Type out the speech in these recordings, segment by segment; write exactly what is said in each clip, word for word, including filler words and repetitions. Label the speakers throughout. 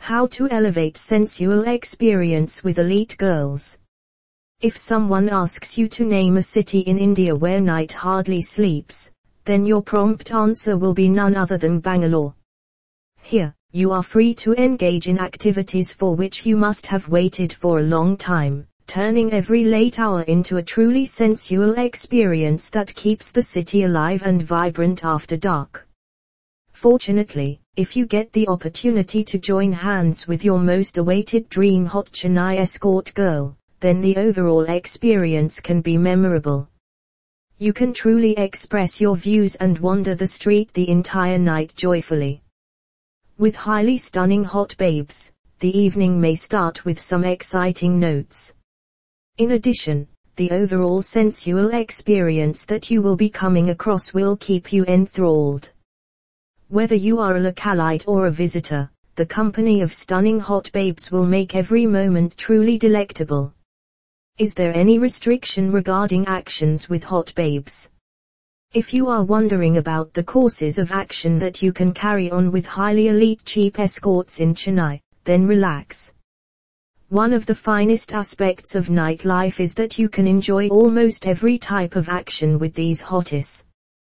Speaker 1: How to elevate sensual experience with elite girls. If someone asks you to name a city in India where night hardly sleeps, then your prompt answer will be none other than Bangalore. Here, you are free to engage in activities for which you must have waited for a long time, turning every late hour into a truly sensual experience that keeps the city alive and vibrant after dark. Fortunately, if you get the opportunity to join hands with your most awaited dream hot Chennai escort girl, then the overall experience can be memorable. You can truly express your views and wander the street the entire night joyfully. With highly stunning hot babes, the evening may start with some exciting notes. In addition, the overall sensual experience that you will be coming across will keep you enthralled. Whether you are a localite or a visitor, the company of stunning hot babes will make every moment truly delectable. Is there any restriction regarding actions with hot babes? If you are wondering about the courses of action that you can carry on with highly elite cheap escorts in Chennai, then relax. One of the finest aspects of nightlife is that you can enjoy almost every type of action with these hotties.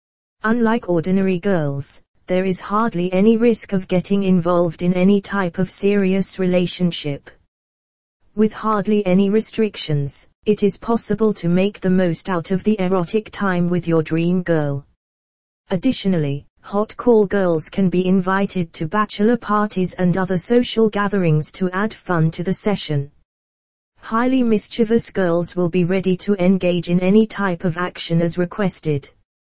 Speaker 1: Unlike ordinary girls, there is hardly any risk of getting involved in any type of serious relationship. With hardly any restrictions, it is possible to make the most out of the erotic time with your dream girl. Additionally, hot call girls can be invited to bachelor parties and other social gatherings to add fun to the session. Highly mischievous girls will be ready to engage in any type of action as requested.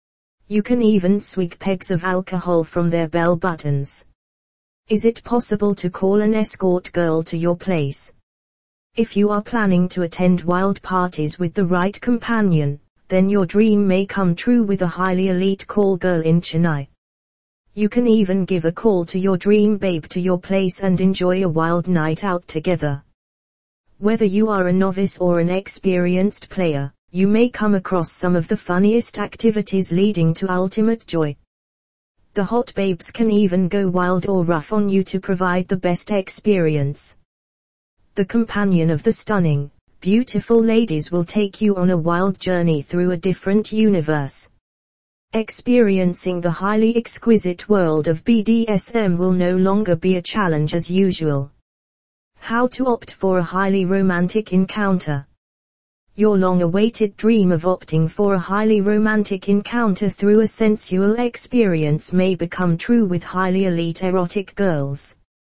Speaker 1: You can even swig pegs of alcohol from their bell buttons. Is it possible to call an escort girl to your place? If you are planning to attend wild parties with the right companion, then your dream may come true with a highly elite call girl in Chennai. You can even give a call to your dream babe to your place and enjoy a wild night out together. Whether you are a novice or an experienced player, you may come across some of the funniest activities leading to ultimate joy. The hot babes can even go wild or rough on you to provide the best experience. The companion of the stunning, beautiful ladies will take you on a wild journey through a different universe. Experiencing the highly exquisite world of B D S M will no longer be a challenge as usual. How to opt for a highly romantic encounter. Your long-awaited dream of opting for a highly romantic encounter through a sensual experience may become true with highly elite erotic girls.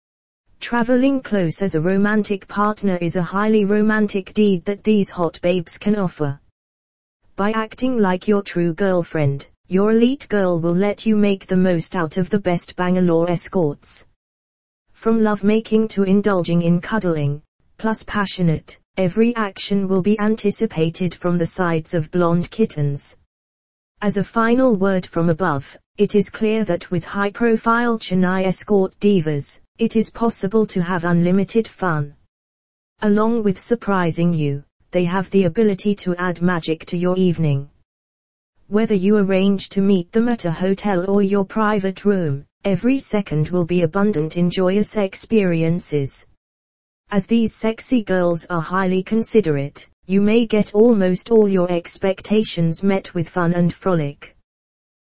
Speaker 1: Traveling close as a romantic partner is a highly romantic deed that these hot babes can offer. By acting like your true girlfriend, your elite girl will let you make the most out of the best Bangalore escorts. From lovemaking to indulging in cuddling, plus passionate, every action will be anticipated from the sides of blonde kittens. As a final word from above, it is clear that with high-profile Chennai escort divas, it is possible to have unlimited fun. Along with surprising you, they have the ability to add magic to your evening. Whether you arrange to meet them at a hotel or your private room, every second will be abundant in joyous experiences. As these sexy girls are highly considerate, you may get almost all your expectations met with fun and frolic.